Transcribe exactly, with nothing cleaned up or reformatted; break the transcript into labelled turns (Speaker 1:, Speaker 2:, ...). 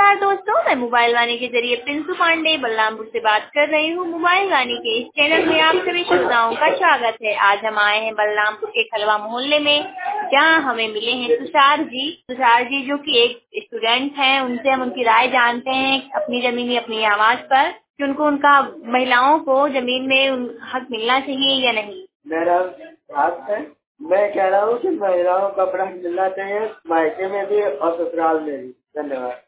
Speaker 1: नमस्कार दोस्तों, मैं मोबाइल वाणी के जरिए प्रिंसू पांडे बलरामपुर से बात कर रही हूँ। मोबाइल वाणी के इस चैनल में आप सभी श्रोताओं का स्वागत है। आज हम आए हैं बलरामपुर के खलवा मोहल्ले में, जहाँ हमें मिले हैं तुषार जी। तुषार जी जो कि एक स्टूडेंट हैं, उनसे हम उनकी राय जानते हैं अपनी जमीनी अपनी आवाज पर, कि उनको उनका महिलाओं को जमीन में हक मिलना चाहिए या नहीं।
Speaker 2: मेरा हक है, मैं कह रहा हूँ कि महिलाओं का हक मिलना चाहिए, मायके में भी और ससुराल में भी। धन्यवाद।